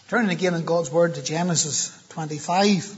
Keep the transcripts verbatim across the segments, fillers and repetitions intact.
Turning again in God's Word to Genesis twenty-five.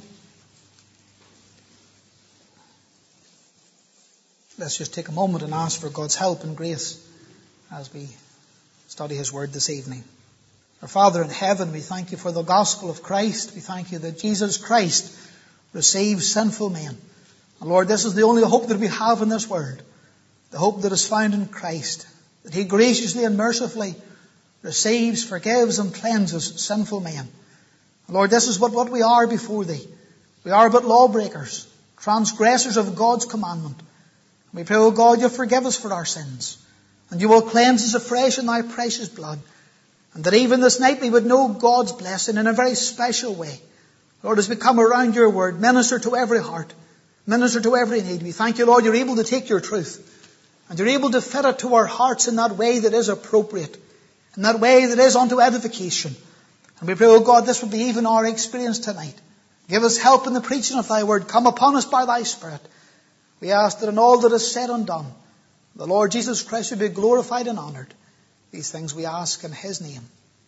Let's just take a moment and ask for God's help and grace as we study His Word this evening. Our Father in heaven, we thank You for the gospel of Christ. We thank You that Jesus Christ receives sinful men. And Lord, this is the only hope that we have in this world. The hope that is found in Christ. That He graciously and mercifully receives, forgives and cleanses sinful men. And Lord, this is what, what we are before Thee. We are but lawbreakers, transgressors of God's commandment. And we pray, O God, You forgive us for our sins. And You will cleanse us afresh in Thy precious blood. And that even this night we would know God's blessing in a very special way. Lord, as we come around Your Word, minister to every heart. Minister to every need. We thank You, Lord, You're able to take Your truth. And You're able to fit it to our hearts in that way that is appropriate. In that way that is unto edification. And we pray, oh God, this will be even our experience tonight. Give us help in the preaching of Thy Word. Come upon us by Thy Spirit. We ask that in all that is said and done, the Lord Jesus Christ will be glorified and honoured. These things we ask in His name.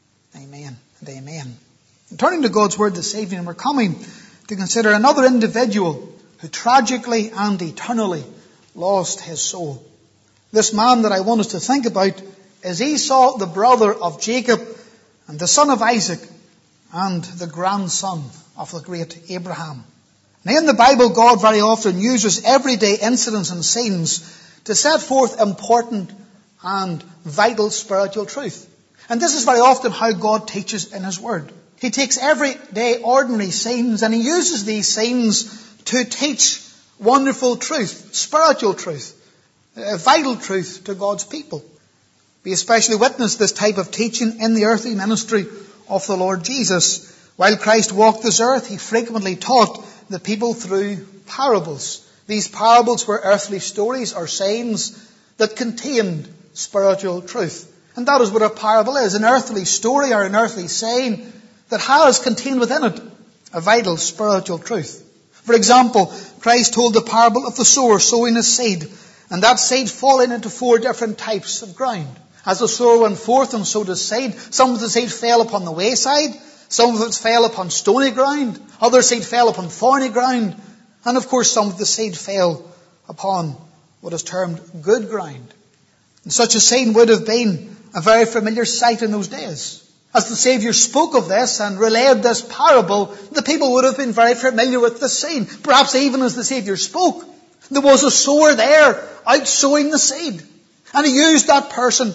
Amen and amen. And turning to God's Word this evening, we're coming to consider another individual who tragically and eternally lost his soul. This man that I want us to think about is Esau, the brother of Jacob, and the son of Isaac, and the grandson of the great Abraham. Now in the Bible, God very often uses everyday incidents and scenes to set forth important and vital spiritual truth. And this is very often how God teaches in His Word. He takes everyday ordinary scenes and He uses these scenes to teach wonderful truth, spiritual truth, vital truth to God's people. We especially witness this type of teaching in the earthly ministry of the Lord Jesus. While Christ walked this earth, He frequently taught the people through parables. These parables were earthly stories or sayings that contained spiritual truth. And that is what a parable is, an earthly story or an earthly saying that has contained within it a vital spiritual truth. For example, Christ told the parable of the sower sowing his seed, and that seed falling into four different types of ground. As the sower went forth and sowed his seed, some of the seed fell upon the wayside, some of it fell upon stony ground, other seed fell upon thorny ground, and of course some of the seed fell upon what is termed good ground. And such a scene would have been a very familiar sight in those days. As the Saviour spoke of this and relayed this parable, the people would have been very familiar with the scene. Perhaps even as the Saviour spoke, there was a sower there out sowing the seed. And He used that person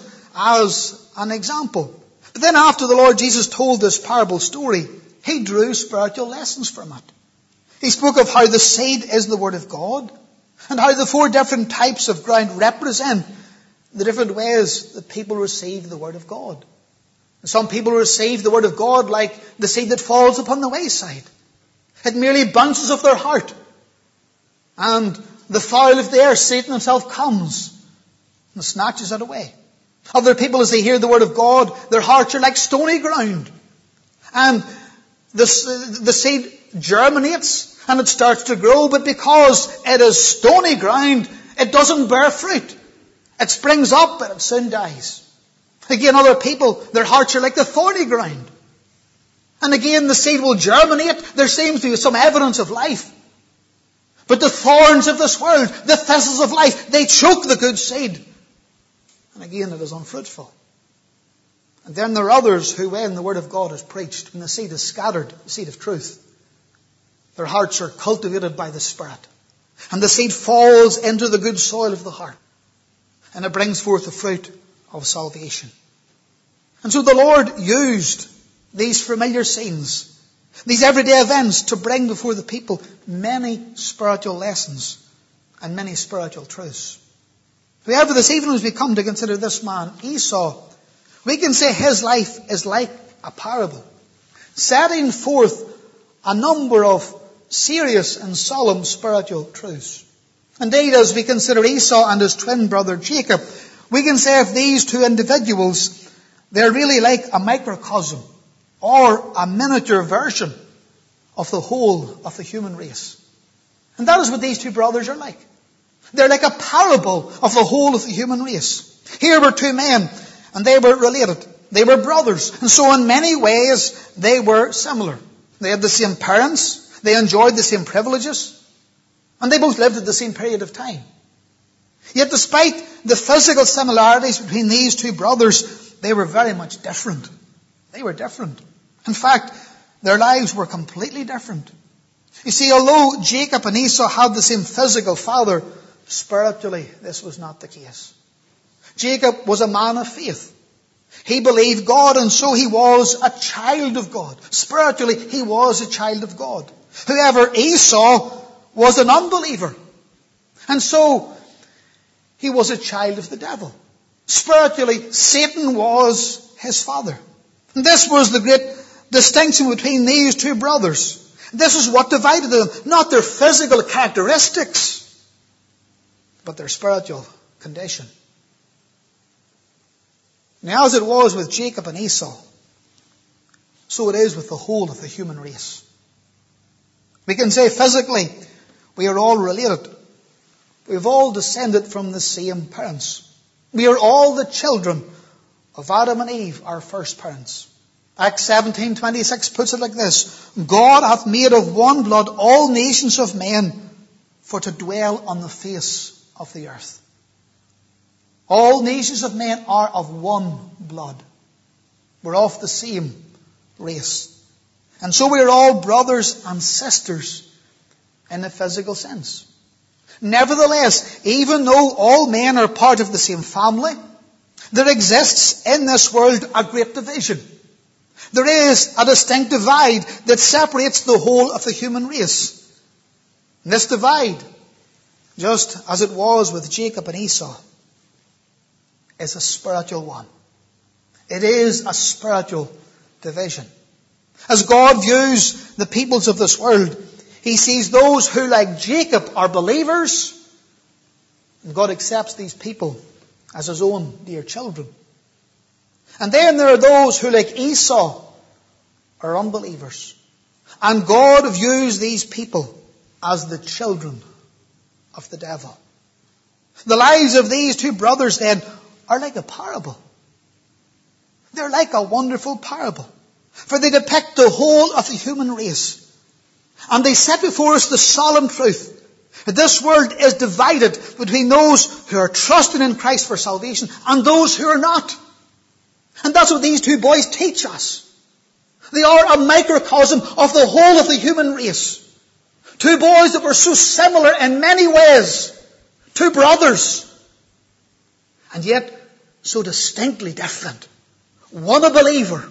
as an example. But then after the Lord Jesus told this parable story, He drew spiritual lessons from it. He spoke of how the seed is the Word of God, and how the four different types of ground represent the different ways that people receive the Word of God. Some people receive the Word of God like the seed that falls upon the wayside. It merely bounces off their heart. And the fowl of the air, Satan himself, comes and snatches it away. Other people, as they hear the Word of God, their hearts are like stony ground. And the, the seed germinates and it starts to grow, but because it is stony ground, it doesn't bear fruit. It springs up, but it soon dies. Again, other people, their hearts are like the thorny ground. And again, the seed will germinate. There seems to be some evidence of life. But the thorns of this world, the thistles of life, they choke the good seed. And again, it is unfruitful. And then there are others who, when the Word of God is preached, when the seed is scattered, the seed of truth, their hearts are cultivated by the Spirit. And the seed falls into the good soil of the heart. And it brings forth the fruit of salvation. And so the Lord used these familiar scenes, these everyday events, to bring before the people many spiritual lessons and many spiritual truths. However, this evening as we come to consider this man, Esau, we can say his life is like a parable, setting forth a number of serious and solemn spiritual truths. Indeed, as we consider Esau and his twin brother Jacob, we can say of these two individuals, they're really like a microcosm or a miniature version of the whole of the human race. And that is what these two brothers are like. They're like a parable of the whole of the human race. Here were two men, and they were related. They were brothers. And so in many ways, they were similar. They had the same parents. They enjoyed the same privileges. And they both lived at the same period of time. Yet despite the physical similarities between these two brothers, they were very much different. They were different. In fact, their lives were completely different. You see, although Jacob and Esau had the same physical father, spiritually this was not the case. Jacob was a man of faith. He believed God, and so he was a child of God. Spiritually, he was a child of God. However, Esau was an unbeliever. And so, he was a child of the devil. Spiritually, Satan was his father. And this was the great distinction between these two brothers. This is what divided them. Not their physical characteristics, but their spiritual condition. Now, as it was with Jacob and Esau, so it is with the whole of the human race. We can say physically, we are all related. We've all descended from the same parents. We are all the children of Adam and Eve, our first parents. Acts seventeen twenty-six puts it like this: God hath made of one blood all nations of men for to dwell on the face of the earth. All nations of men are of one blood. We're of the same race. And so we are all brothers and sisters in the physical sense. Nevertheless, even though all men are part of the same family, there exists in this world a great division. There is a distinct divide that separates the whole of the human race. And this divide, just as it was with Jacob and Esau, is a spiritual one. It is a spiritual division. As God views the peoples of this world, He sees those who, like Jacob, are believers, and God accepts these people as His own dear children. And then there are those who, like Esau, are unbelievers. And God views these people as the children of the devil. The lives of these two brothers, then, are like a parable. They're like a wonderful parable. For they depict the whole of the human race. And they set before us the solemn truth that this world is divided between those who are trusting in Christ for salvation and those who are not. And that's what these two boys teach us. They are a microcosm of the whole of the human race. Two boys that were so similar in many ways. Two brothers. And yet so distinctly different. One a believer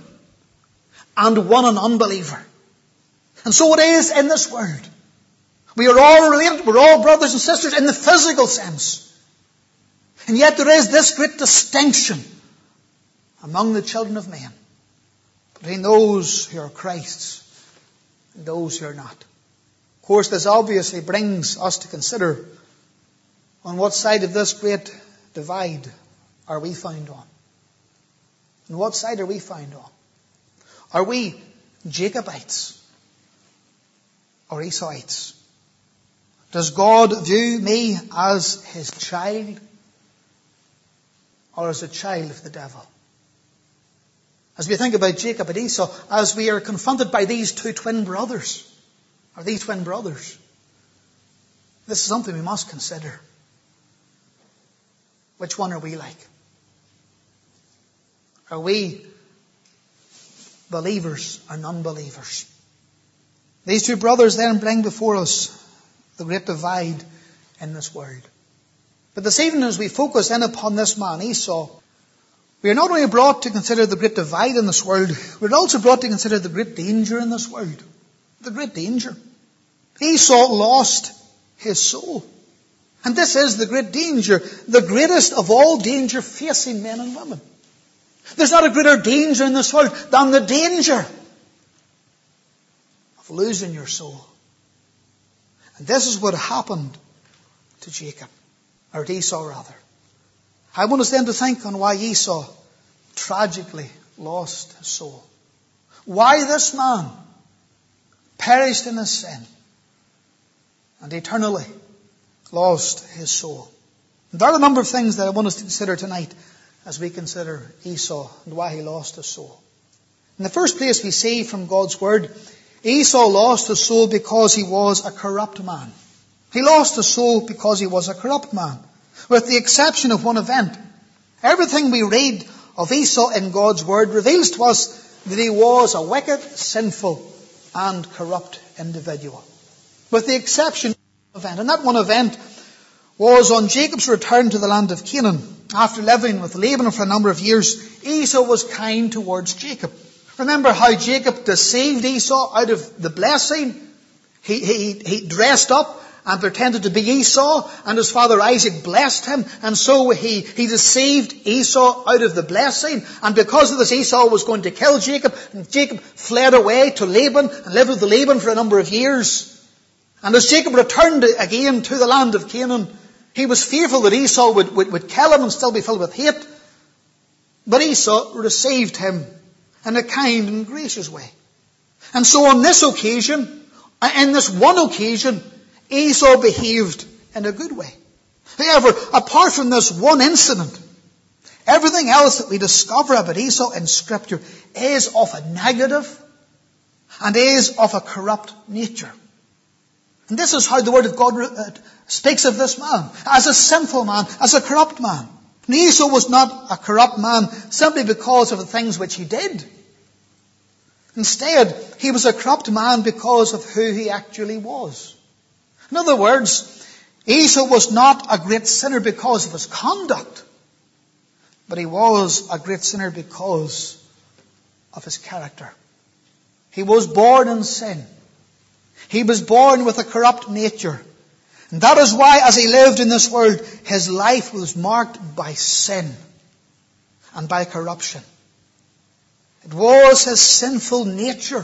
and one an unbeliever. And so it is in this world. We are all related. We're all brothers and sisters in the physical sense. And yet there is this great distinction among the children of men between those who are Christ's and those who are not. Of course, this obviously brings us to consider on what side of this great divide are we found on? On what side are we found on? Are we Jacobites or Esauites? Does God view me as His child or as a child of the devil? As we think about Jacob and Esau, as we are confronted by these two twin brothers, or these twin brothers, this is something we must consider. Which one are we like? Are we believers or non-believers? These two brothers then bring before us the great divide in this world. But this evening, as we focus in upon this man, Esau, we are not only brought to consider the great divide in this world, we're also brought to consider the great danger in this world. The great danger. Esau lost his soul. And this is the great danger, the greatest of all danger facing men and women. There's not a greater danger in this world than the danger of losing your soul. And this is what happened to Jacob, or to Esau rather. I want us then to think on why Esau tragically lost his soul. Why this man perished in his sin and eternally lost his soul. And there are a number of things that I want us to consider tonight as we consider Esau and why he lost his soul. In the first place, we see from God's word, Esau lost his soul because he was a corrupt man. He lost his soul because he was a corrupt man, with the exception of one event. Everything we read of Esau in God's word reveals to us that he was a wicked, sinful, and corrupt individual, with the exception of one event. And that one event was on Jacob's return to the land of Canaan. After living with Laban for a number of years, Esau was kind towards Jacob. Remember how Jacob deceived Esau out of the blessing? He, he, he dressed up and pretended to be Esau, and his father Isaac blessed him, and so he, he deceived Esau out of the blessing, and because of this Esau was going to kill Jacob, and Jacob fled away to Laban and lived with Laban for a number of years. And as Jacob returned again to the land of Canaan, he was fearful that Esau would, would, would kill him and still be filled with hate. But Esau received him in a kind and gracious way. And so on this occasion, in this one occasion, Esau behaved in a good way. However, apart from this one incident, everything else that we discover about Esau in Scripture is of a negative and is of a corrupt nature. And this is how the Word of God speaks of this man, as a sinful man, as a corrupt man. And Esau was not a corrupt man simply because of the things which he did. Instead, he was a corrupt man because of who he actually was. In other words, Esau was not a great sinner because of his conduct, but he was a great sinner because of his character. He was born in sin. He was born with a corrupt nature. And that is why, as he lived in this world, his life was marked by sin and by corruption. It was his sinful nature,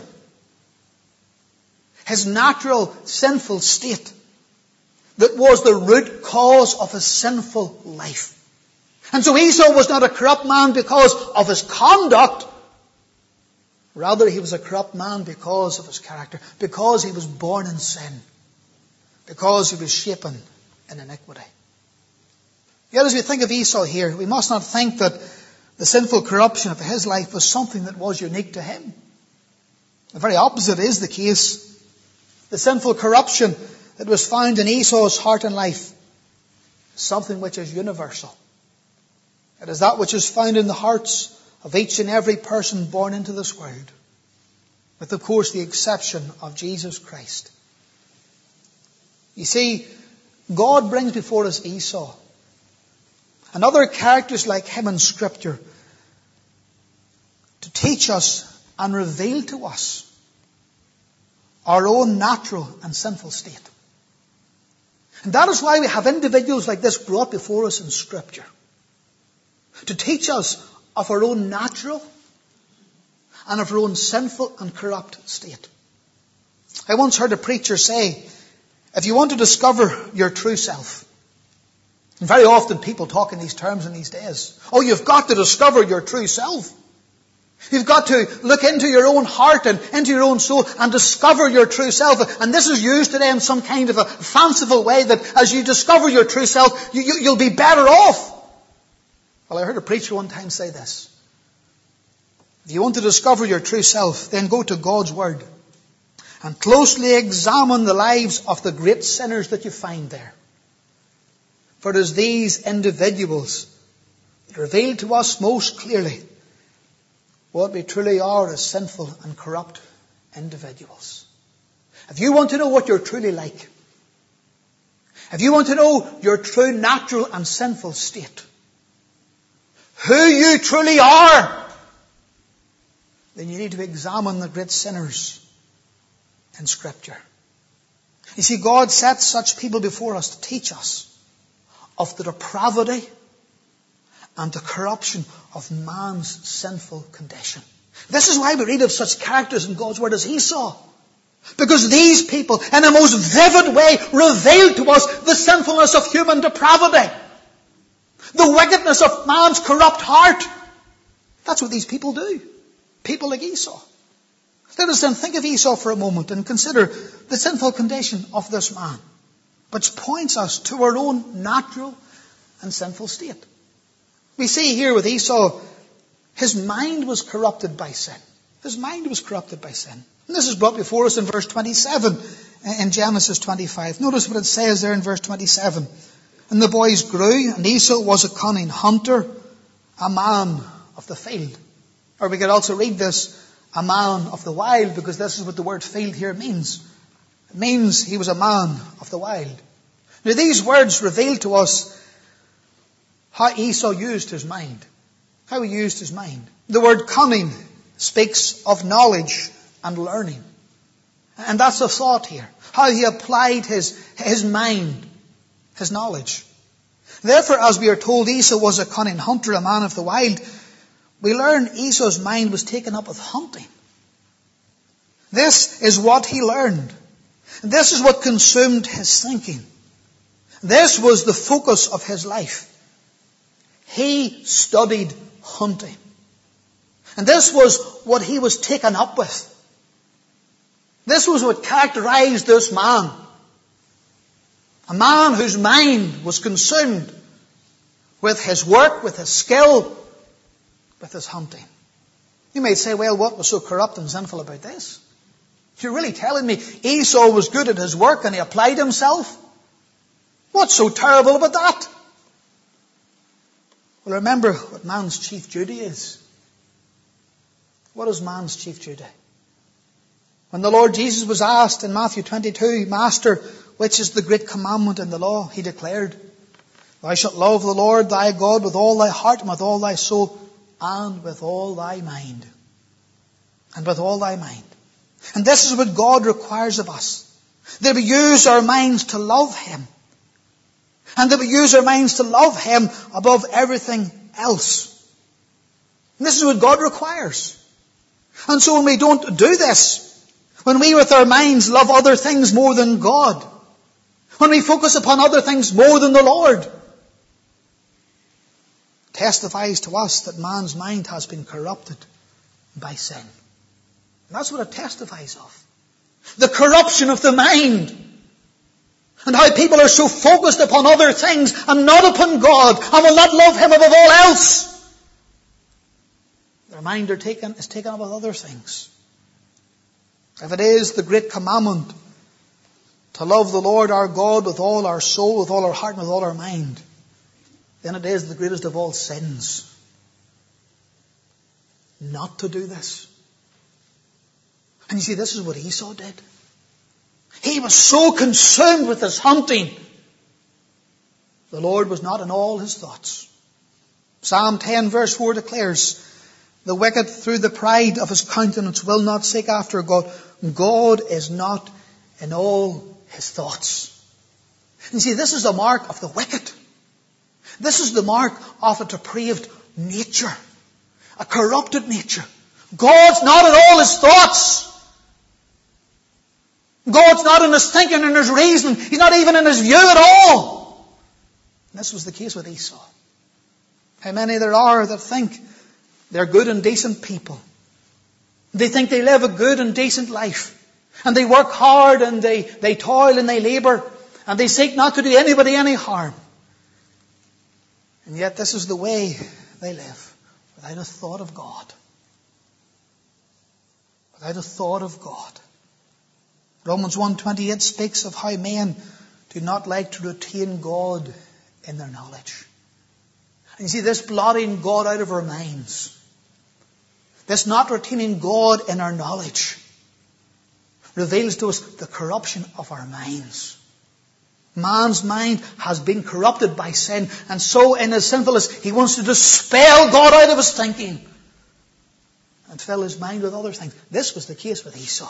his natural sinful state, that was the root cause of his sinful life. And so Esau was not a corrupt man because of his conduct. Rather, he was a corrupt man because of his character, because he was born in sin, because he was shapen in iniquity. Yet as we think of Esau here, we must not think that the sinful corruption of his life was something that was unique to him. The very opposite is the case. The sinful corruption that was found in Esau's heart and life is something which is universal. It is that which is found in the hearts of each and every person born into this world, with of course the exception of Jesus Christ. You see, God brings before us Esau and other characters like him in Scripture to teach us and reveal to us our own natural and sinful state. And that is why we have individuals like this brought before us in Scripture, to teach us of our own natural and of our own sinful and corrupt state. I once heard a preacher say, if you want to discover your true self, and very often people talk in these terms in these days, oh, you've got to discover your true self. You've got to look into your own heart and into your own soul and discover your true self. And this is used today in some kind of a fanciful way that as you discover your true self, you, you, you'll be better off. Well, I heard a preacher one time say this. If you want to discover your true self, then go to God's Word and closely examine the lives of the great sinners that you find there. For it is these individuals that reveal to us most clearly what we truly are as sinful and corrupt individuals. If you want to know what you're truly like, if you want to know your true natural and sinful state, who you truly are, then you need to examine the great sinners in Scripture. You see, God sets such people before us to teach us of the depravity and the corruption of man's sinful condition. This is why we read of such characters in God's Word as Esau. Because these people, in a most vivid way, reveal to us the sinfulness of human depravity. The wickedness of man's corrupt heart. That's what these people do. People like Esau. Let us then think of Esau for a moment and consider the sinful condition of this man, which points us to our own natural and sinful state. We see here with Esau, his mind was corrupted by sin. His mind was corrupted by sin. And this is brought before us in verse twenty-seven in Genesis twenty-five. Notice what it says there in verse twenty-seven. And the boys grew, and Esau was a cunning hunter, a man of the field. Or we could also read this, a man of the wild, because this is what the word field here means. It means he was a man of the wild. Now these words reveal to us how Esau used his mind. How he used his mind. The word cunning speaks of knowledge and learning. And that's the thought here. How he applied his, his mind, his knowledge. Therefore, as we are told Esau was a cunning hunter, a man of the wild, we learn Esau's mind was taken up with hunting. This is what he learned. This is what consumed his thinking. This was the focus of his life. He studied hunting. And this was what he was taken up with. This was what characterized this man. A man whose mind was consumed with his work, with his skill, with his hunting. You might say, well, what was so corrupt and sinful about this? You're really telling me Esau was good at his work and he applied himself? What's so terrible about that? Well, remember what man's chief duty is. What is man's chief duty? When the Lord Jesus was asked in Matthew twenty-two, Master, which is the great commandment in the law? He declared, Thou shalt love the Lord thy God with all thy heart and with all thy soul and with all thy mind. And with all thy mind. And this is what God requires of us. That we use our minds to love Him. And that we use our minds to love Him above everything else. And this is what God requires. And so when we don't do this, when we with our minds love other things more than God, when we focus upon other things more than the Lord, testifies to us that man's mind has been corrupted by sin. And that's what it testifies of. The corruption of the mind. And how people are so focused upon other things and not upon God and will not love Him above all else. Their mind are taken, is taken up with other things. If it is the great commandment to love the Lord our God with all our soul, with all our heart and with all our mind, then it is the greatest of all sins not to do this. And you see, this is what Esau did. He was so consumed with his hunting. The Lord was not in all his thoughts. Psalm ten verse four declares, The wicked through the pride of his countenance will not seek after God. God is not in all his thoughts. And see, this is the mark of the wicked. This is the mark of a depraved nature. A corrupted nature. God's not in all his thoughts. God's not in his thinking and his reasoning. He's not even in his view at all. And this was the case with Esau. How many there are that think they're good and decent people. They think they live a good and decent life. And they work hard and they, they toil and they labour. And they seek not to do anybody any harm. And yet this is the way they live. Without a thought of God. Without a thought of God. Romans one twenty-eight speaks of how men do not like to retain God in their knowledge. And you see, this blotting God out of our minds, this not retaining God in our knowledge, reveals to us the corruption of our minds. Man's mind has been corrupted by sin, and so in his sinfulness he wants to dispel God out of his thinking and fill his mind with other things. This was the case with Esau.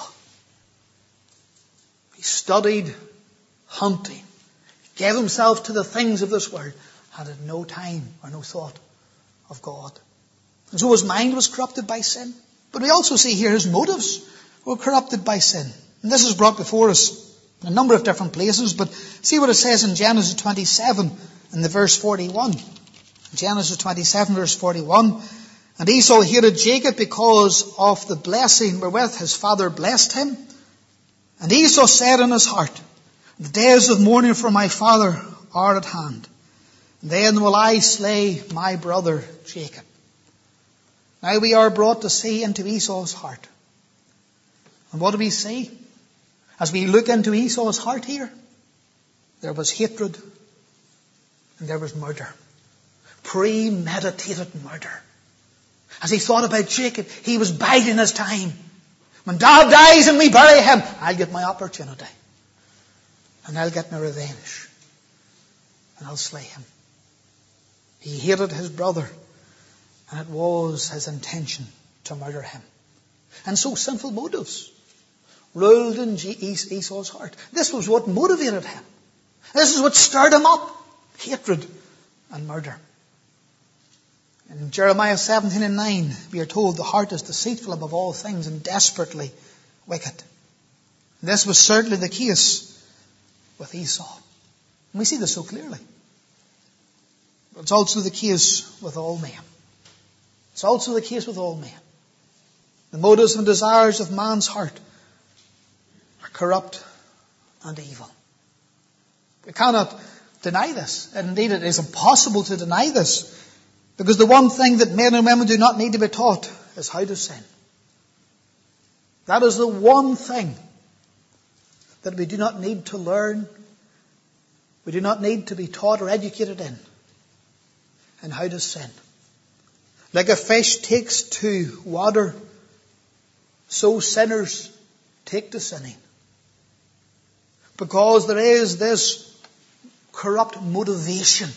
He studied hunting, gave himself to the things of this world, and had no time or no thought of God. And so his mind was corrupted by sin. But we also see here his motives were corrupted by sin. And this is brought before us in a number of different places, but see what it says in Genesis twenty-seven in the verse forty-one. Genesis twenty-seven verse forty-one. And Esau hated Jacob because of the blessing wherewith his father blessed him. And Esau said in his heart, The days of mourning for my father are at hand. Then will I slay my brother Jacob. Now we are brought to see into Esau's heart. And what do we see? As we look into Esau's heart here, there was hatred and there was murder. Premeditated murder. As he thought about Jacob, he was biding his time. When Dad dies and we bury him, I'll get my opportunity. And I'll get my revenge. And I'll slay him. He hated his brother. And it was his intention to murder him. And so sinful motives ruled in Esau's heart. This was what motivated him. This is what stirred him up. Hatred and murder. In Jeremiah seventeen and nine, we are told the heart is deceitful above all things and desperately wicked. This was certainly the case with Esau. And we see this so clearly. But it's also the case with all men. It's also the case with all men. The motives and desires of man's heart are corrupt and evil. We cannot deny this. And indeed, it is impossible to deny this. Because the one thing that men and women do not need to be taught is how to sin. That is the one thing that we do not need to learn. We do not need to be taught or educated in. And how to sin. Like a fish takes to water, so sinners take to sinning. Because there is this corrupt motivation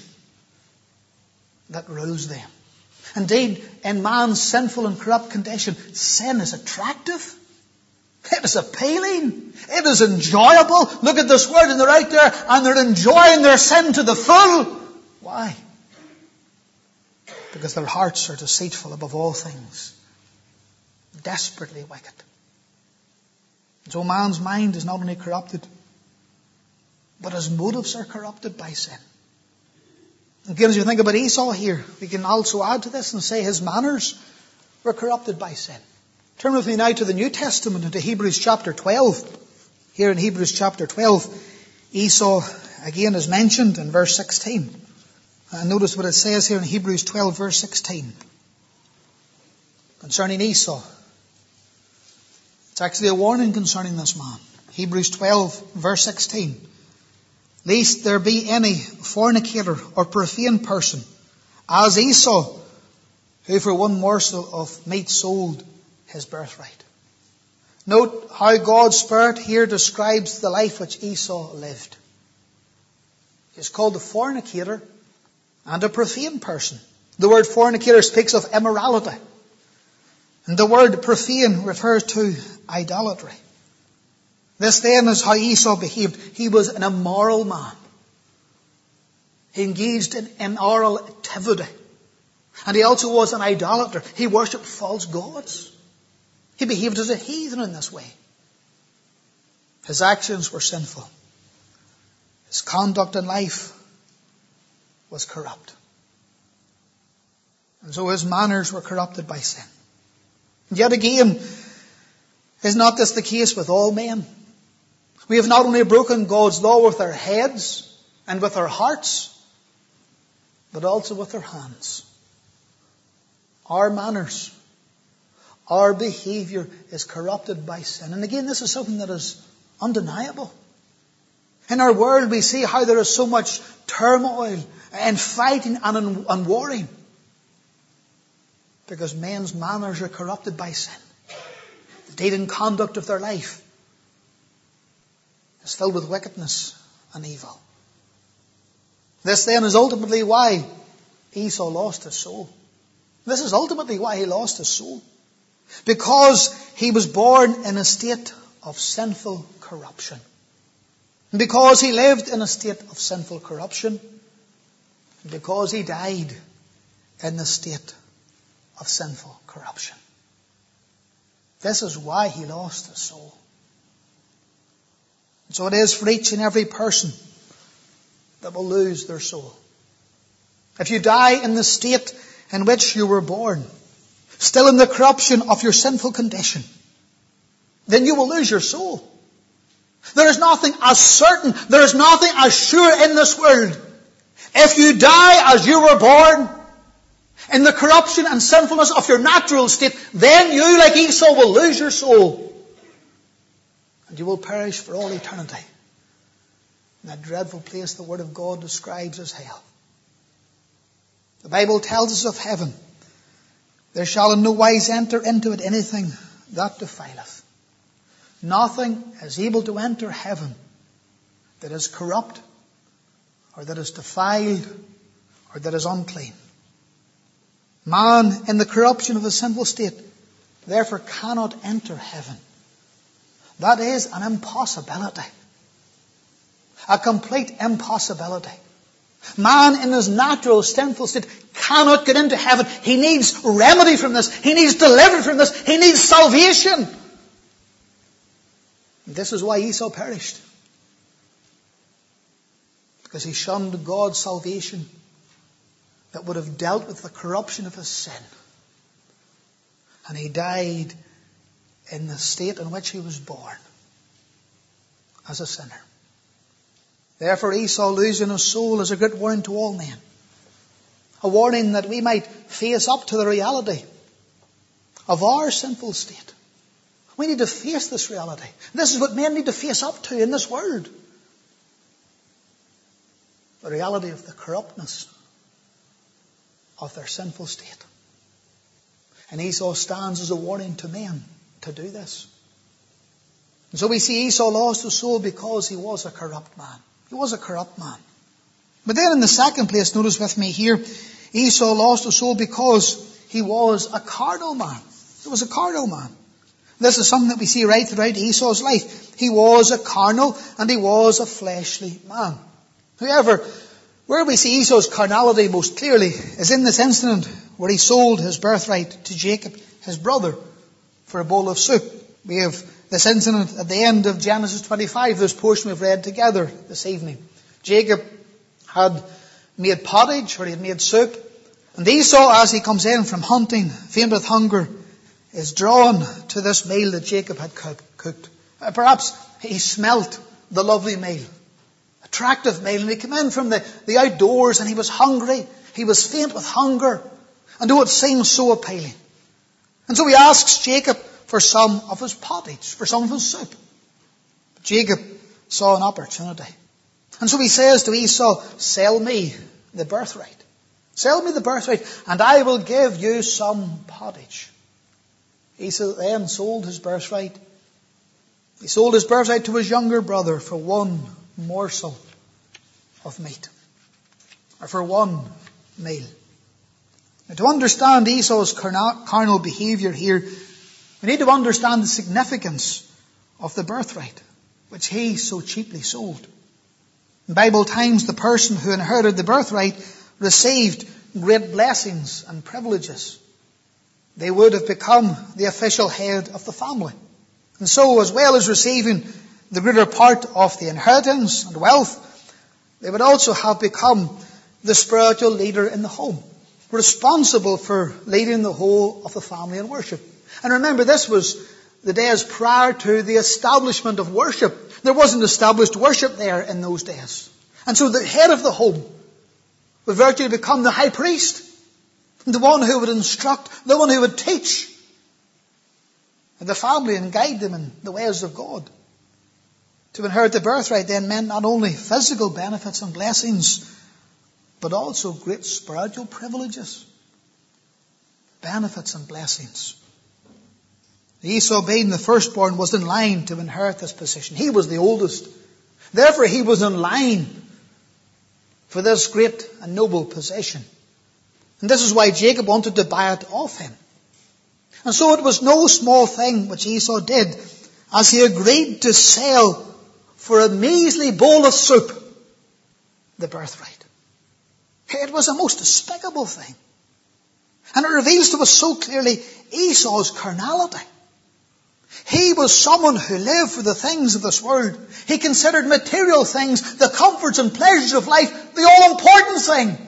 that rules them. Indeed, in man's sinful and corrupt condition, sin is attractive. It is appealing. It is enjoyable. Look at this word and they're out there and they're enjoying their sin to the full. Why? Because their hearts are deceitful above all things. Desperately wicked. And so man's mind is not only corrupted, but his motives are corrupted by sin. Again, as you think about Esau here, we can also add to this and say his manners were corrupted by sin. Turn with me now to the New Testament, into Hebrews chapter twelve. Here in Hebrews chapter twelve, Esau again is mentioned in verse sixteen. And notice what it says here in Hebrews twelve, verse sixteen. Concerning Esau. It's actually a warning concerning this man. Hebrews twelve, verse sixteen. Lest there be any fornicator or profane person, as Esau, who for one morsel of meat sold his birthright. Note how God's Spirit here describes the life which Esau lived. He's called a fornicator and a profane person. The word fornicator speaks of immorality. And the word profane refers to idolatry. This then is how Esau behaved. He was an immoral man. He engaged in immoral activity. And he also was an idolater. He worshipped false gods. He behaved as a heathen in this way. His actions were sinful. His conduct in life was corrupt. And so his manners were corrupted by sin. And yet again, is not this the case with all men? We have not only broken God's law with our heads and with our hearts, but also with our hands. Our manners, our behavior is corrupted by sin. And again, this is something that is undeniable. In our world, we see how there is so much turmoil and fighting and, and warring. Because men's manners are corrupted by sin. The deed and conduct of their life is filled with wickedness and evil. This then is ultimately why Esau lost his soul. This is ultimately why he lost his soul. Because he was born in a state of sinful corruption. And because he lived in a state of sinful corruption. And because he died in the state of sinful corruption. This is why he lost his soul. And so it is for each and every person that will lose their soul. If you die in the state in which you were born, still in the corruption of your sinful condition, then you will lose your soul. There is nothing as certain, there is nothing as sure in this world If you die as you were born, in the corruption and sinfulness of your natural state, then you, like Esau, will lose your soul. And you will perish for all eternity in that dreadful place the Word of God describes as hell. The Bible tells us of heaven. There shall in no wise enter into it anything that defileth. Nothing is able to enter heaven that is corrupt, or that is defiled, or that is unclean. Man, in the corruption of a sinful state, therefore cannot enter heaven. That is an impossibility. A complete impossibility. Man in his natural sinful state cannot get into heaven. He needs remedy from this. He needs deliverance from this. He needs salvation. And this is why Esau perished. Because he shunned God's salvation that would have dealt with the corruption of his sin. And he died in the state in which he was born, as a sinner. Therefore Esau losing his soul is a great warning to all men. A warning that we might face up to the reality of our sinful state. We need to face this reality. This is what men need to face up to in this world. The reality of the corruptness of their sinful state. And Esau stands as a warning to men to do this. And so we see Esau lost his soul because he was a corrupt man. He was a corrupt man. But then in the second place, notice with me here, Esau lost his soul because he was a carnal man. He was a carnal man. This is something that we see right throughout Esau's life. He was a carnal and he was a fleshly man. However, where we see Esau's carnality most clearly is in this incident where he sold his birthright to Jacob, his brother, for a bowl of soup. We have this incident at the end of Genesis twenty-five, this portion we've read together this evening. Jacob had made pottage, or he had made soup, and Esau, as he comes in from hunting, faint with hunger, is drawn to this meal that Jacob had cooked. Perhaps he smelt the lovely meal, attractive meal, and he came in from the, the outdoors and he was hungry, he was faint with hunger, and oh, it seemed so appealing. And so he asks Jacob for some of his pottage, for some of his soup. But Jacob saw an opportunity. And so he says to Esau, sell me the birthright. Sell me the birthright, and I will give you some pottage. Esau then sold his birthright. He sold his birthright to his younger brother for one morsel of meat, or for one meal. Now, to understand Esau's carnal behavior here, we need to understand the significance of the birthright, which he so cheaply sold. In Bible times, the person who inherited the birthright received great blessings and privileges. They would have become the official head of the family. And so, as well as receiving the greater part of the inheritance and wealth, they would also have become the spiritual leader in the home, responsible for leading the whole of the family in worship. And remember, this was the days prior to the establishment of worship. There wasn't established worship there in those days. And so the head of the home would virtually become the high priest, the one who would instruct, the one who would teach the family and guide them in the ways of God. To inherit the birthright then meant not only physical benefits and blessings, but also great spiritual privileges, benefits and blessings. Esau, being the firstborn, was in line to inherit this position. He was the oldest. Therefore, he was in line for this great and noble position. And this is why Jacob wanted to buy it off him. And so it was no small thing which Esau did, as he agreed to sell for a measly bowl of soup the birthright. It was a most despicable thing. And it reveals to us so clearly Esau's carnality. He was someone who lived for the things of this world. He considered material things, the comforts and pleasures of life, the all-important thing.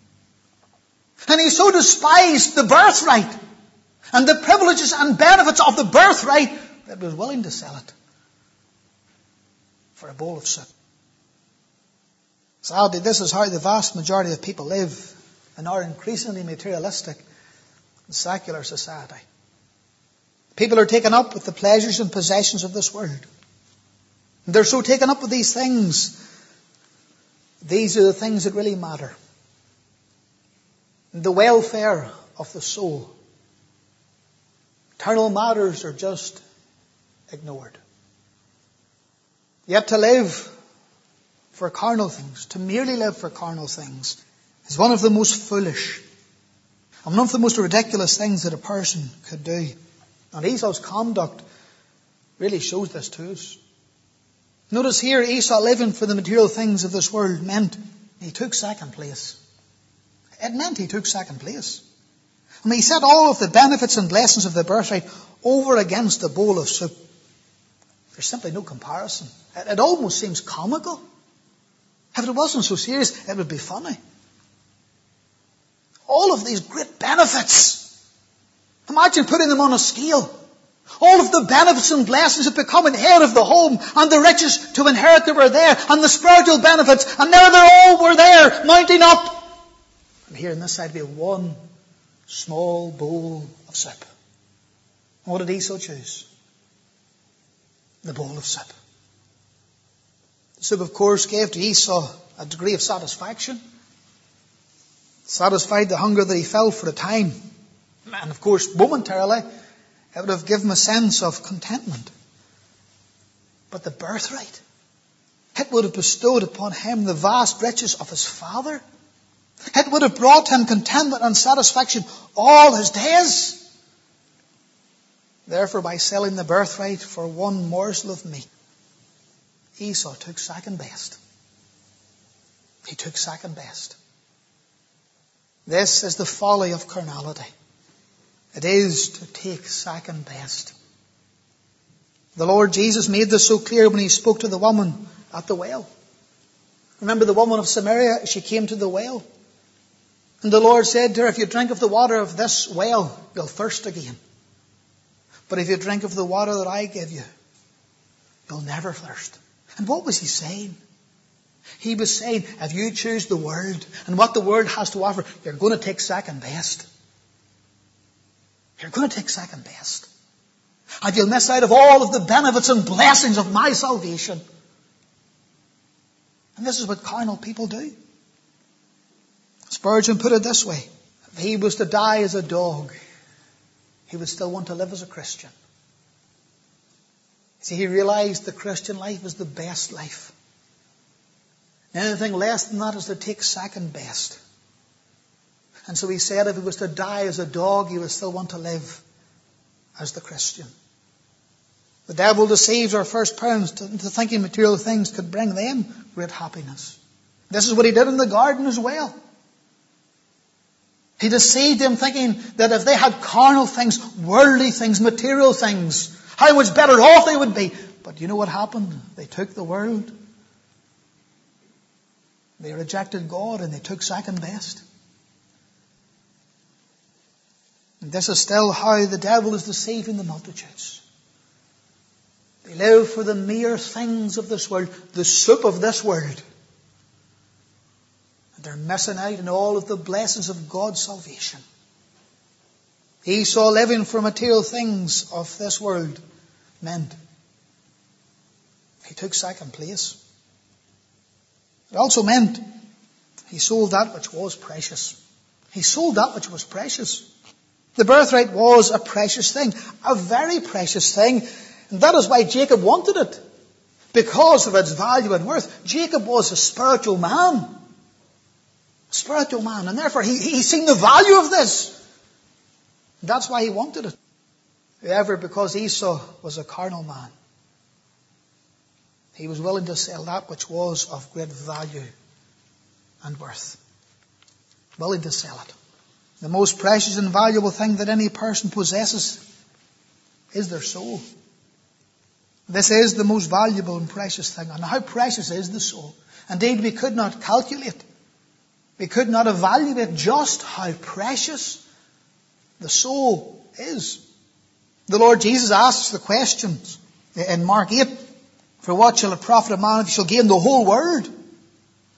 And he so despised the birthright and the privileges and benefits of the birthright that he was willing to sell it for a bowl of soup. Sadly, this is how the vast majority of people live in our increasingly materialistic and secular society. People are taken up with the pleasures and possessions of this world. And they're so taken up with these things. These are the things that really matter. The welfare of the soul. Eternal matters are just ignored. Yet to live for carnal things, to merely live for carnal things, is one of the most foolish and one of the most ridiculous things that a person could do. And Esau's conduct really shows this to us. Notice here, Esau living for the material things of this world meant he took second place. It meant he took second place. I mean, he set all of the benefits and blessings of the birthright over against a bowl of soup. There's simply no comparison. It, it almost seems comical. If it wasn't so serious, it would be funny. All of these great benefits. Imagine putting them on a scale. All of the benefits and blessings of becoming head of the home, and the riches to inherit that were there, and the spiritual benefits, and there they all were there, mounting up. And here on this side we have one small bowl of soup. What did Esau choose? The bowl of soup. The soup, of course, gave to Esau a degree of satisfaction. Satisfied the hunger that he felt for a time. And of course, momentarily, it would have given him a sense of contentment. But the birthright, it would have bestowed upon him the vast riches of his father. It would have brought him contentment and satisfaction all his days. Therefore, by selling the birthright for one morsel of meat, Esau took second best. He took second best. This is the folly of carnality. It is to take second best. The Lord Jesus made this so clear when he spoke to the woman at the well. Remember the woman of Samaria? She came to the well. And the Lord said to her, if you drink of the water of this well, you'll thirst again. But if you drink of the water that I give you, you'll never thirst. And what was he saying? He was saying, if you choose the world and what the world has to offer, you're going to take second best. You're going to take second best. And you'll miss out of all of the benefits and blessings of my salvation. And this is what carnal people do. Spurgeon put it this way. If he was to die as a dog, he would still want to live as a Christian. See, he realized the Christian life is the best life. Anything less than that is to take second best. And so he said if he was to die as a dog, he would still want to live as the Christian. The devil deceives our first parents into thinking material things could bring them great happiness. This is what he did in the garden as well. He deceived them thinking that if they had carnal things, worldly things, material things, how much better off they would be. But you know what happened? They took the world. They rejected God and they took second best. And this is still how the devil is deceiving the multitudes. They live for the mere things of this world, the soup of this world. And they're missing out on all of the blessings of God's salvation. Esau living for material things of this world meant he took second place. It also meant he sold that which was precious. He sold that which was precious. The birthright was a precious thing, a very precious thing. And that is why Jacob wanted it. Because of its value and worth. Jacob was a spiritual man. A spiritual man. And therefore he, he seen the value of this. And that's why he wanted it. However, because Esau was a carnal man, he was willing to sell that which was of great value and worth. Willing to sell it. The most precious and valuable thing that any person possesses is their soul. This is the most valuable and precious thing. And how precious is the soul? Indeed, we could not calculate. We could not evaluate just how precious the soul is. The Lord Jesus asks the questions in Mark eight. For what shall it profit a man if he shall gain the whole world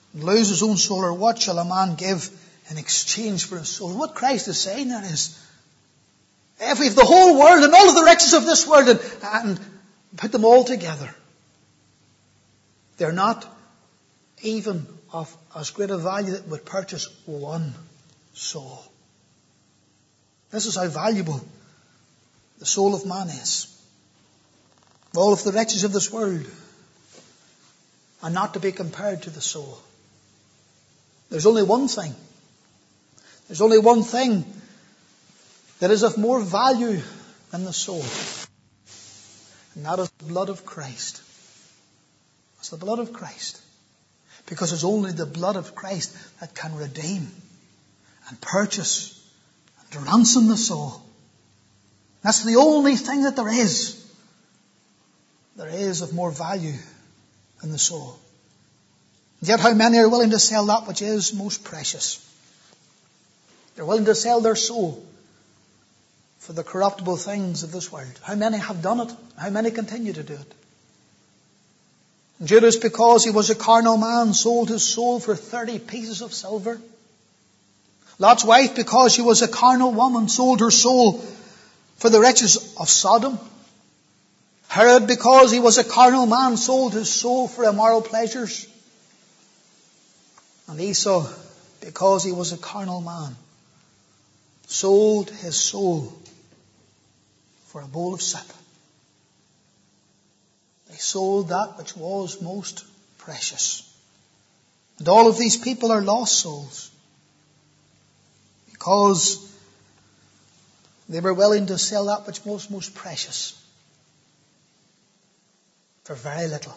and lose his own soul? Or what shall a man give in exchange for his soul? What Christ is saying there is, if we have the whole world and all of the riches of this world and, and put them all together, they're not even of as great a value that would purchase one soul. This is how valuable the soul of man is. All of the riches of this world are not to be compared to the soul. There's only one thing. There's only one thing that is of more value than the soul. And that is the blood of Christ. It's the blood of Christ. Because it's only the blood of Christ that can redeem and purchase and ransom the soul. That's the only thing that there is. There is of more value than the soul. Yet how many are willing to sell that which is most precious? They're willing to sell their soul for the corruptible things of this world. How many have done it? How many continue to do it? Judas, because he was a carnal man, sold his soul for thirty pieces of silver. Lot's wife, because she was a carnal woman, sold her soul for the riches of Sodom. Herod, because he was a carnal man, sold his soul for immoral pleasures. And Esau, because he was a carnal man, sold his soul for a bowl of soup. They sold that which was most precious. And all of these people are lost souls because they were willing to sell that which was most precious for very little.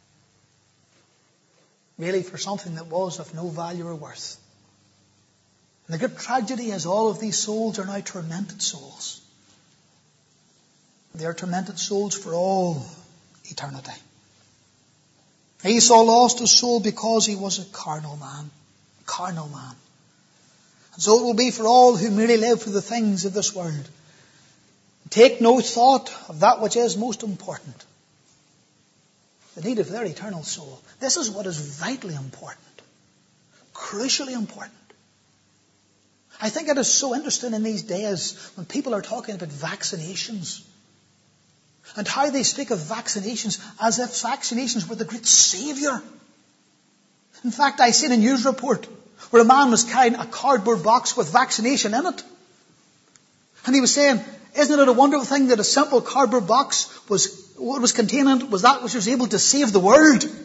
Really for something that was of no value or worth. And the great tragedy is all of these souls are now tormented souls. They are tormented souls for all eternity. Esau lost his soul because he was a carnal man. A carnal man. And so it will be for all who merely live for the things of this world. Take no thought of that which is most important. The need of their eternal soul. This is what is vitally important. Crucially important. I think it is so interesting in these days when people are talking about vaccinations. And how they speak of vaccinations as if vaccinations were the great saviour. In fact, I seen a news report where a man was carrying a cardboard box with vaccination in it. And he was saying, isn't it a wonderful thing that a simple cardboard box was, what was contained was that which was able to save the world? And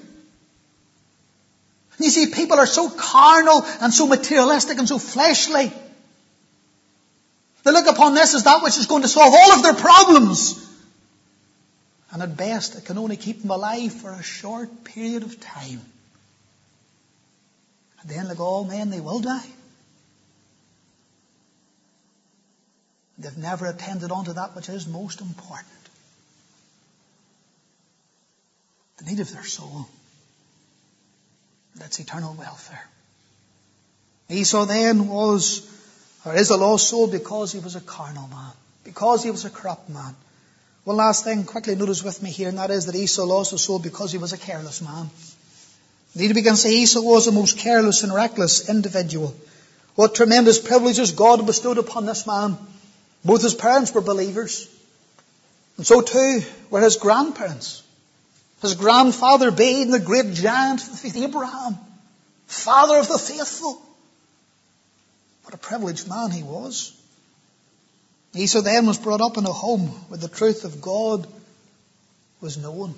you see, people are so carnal and so materialistic and so fleshly. They look upon this as that which is going to solve all of their problems. And at best, it can only keep them alive for a short period of time. And then, like all men, they will die. They've never attended on to that which is most important. The need of their soul. That's eternal welfare. Esau then was, or is a lost soul because he was a carnal man. Because he was a corrupt man. One last thing, quickly notice with me here, and that is that Esau lost his soul because he was a careless man. Indeed, we can say Esau was a most careless and reckless individual. What tremendous privileges God bestowed upon this man. Both his parents were believers. And so too were his grandparents. His grandfather being the great giant of the faith, Abraham, father of the faithful. What a privileged man he was. Esau then was brought up in a home where the truth of God was known.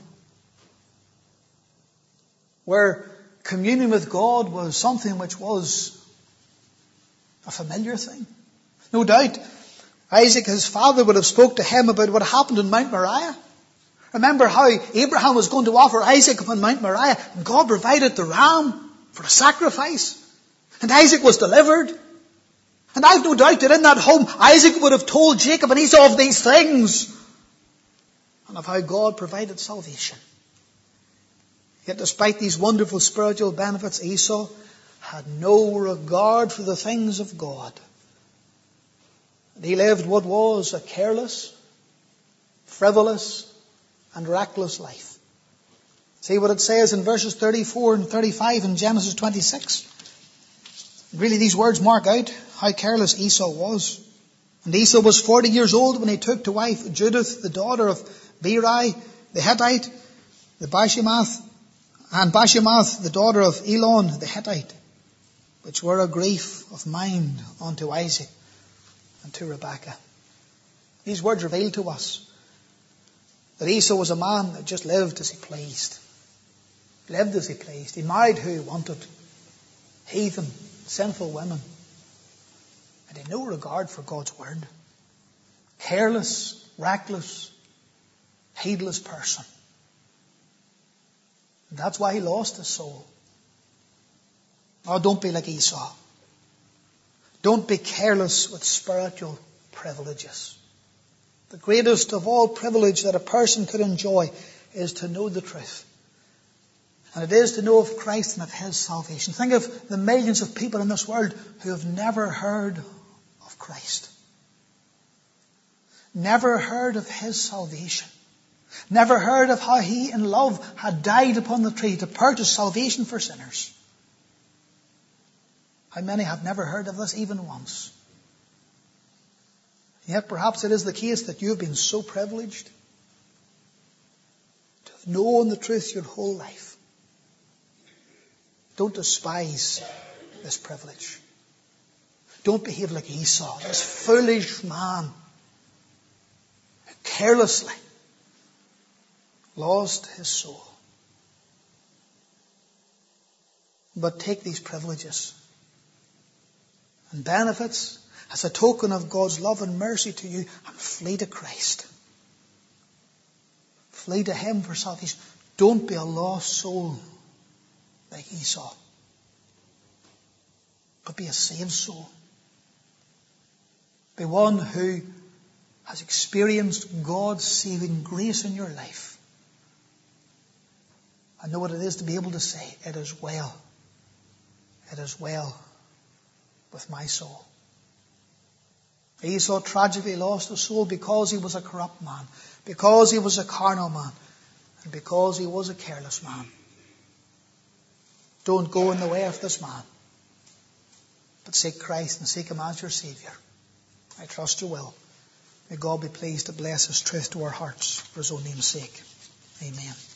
Where communion with God was something which was a familiar thing. No doubt, Isaac, his father, would have spoke to him about what happened in Mount Moriah. Remember how Abraham was going to offer Isaac upon Mount Moriah, and God provided the ram for a sacrifice. And Isaac was delivered. And I've no doubt that in that home, Isaac would have told Jacob and Esau of these things. And of how God provided salvation. Yet despite these wonderful spiritual benefits, Esau had no regard for the things of God. And he lived what was a careless, frivolous, and reckless life. See what it says in verses thirty-four and thirty-five in Genesis twenty-six. Really, these words mark out how careless Esau was. And Esau was forty years old when he took to wife Judith, the daughter of Beeri the Hittite, the Bashemath, and Bashemath, the daughter of Elon the Hittite, which were a grief of mind unto Isaac and to Rebekah. These words reveal to us that Esau was a man that just lived as he pleased. Lived as he pleased. He married who he wanted. Heathen, sinful women. And he had no regard for God's word. Careless, reckless, heedless person. And that's why he lost his soul. Oh, don't be like Esau. Don't be careless with spiritual privileges. The greatest of all privilege that a person could enjoy is to know the truth. And it is to know of Christ and of His salvation. Think of the millions of people in this world who have never heard of Christ. Never heard of His salvation. Never heard of how He in love had died upon the tree to purchase salvation for sinners. How many have never heard of this even once? Yet perhaps it is the case that you have been so privileged to have known the truth your whole life. Don't despise this privilege. Don't behave like Esau, this foolish man who carelessly lost his soul. But take these privileges and benefits as a token of God's love and mercy to you and flee to Christ. Flee to Him for salvation. Don't be a lost soul like Esau, but be a saved soul. Be one who has experienced God's saving grace in your life. And know what it is to be able to say, it is well. It is well with my soul. Esau tragically lost his soul because he was a corrupt man, because he was a carnal man, and because he was a careless man. Don't go in the way of this man, but seek Christ and seek Him as your Saviour. I trust you will. May God be pleased to bless His truth to our hearts for His own name's sake. Amen.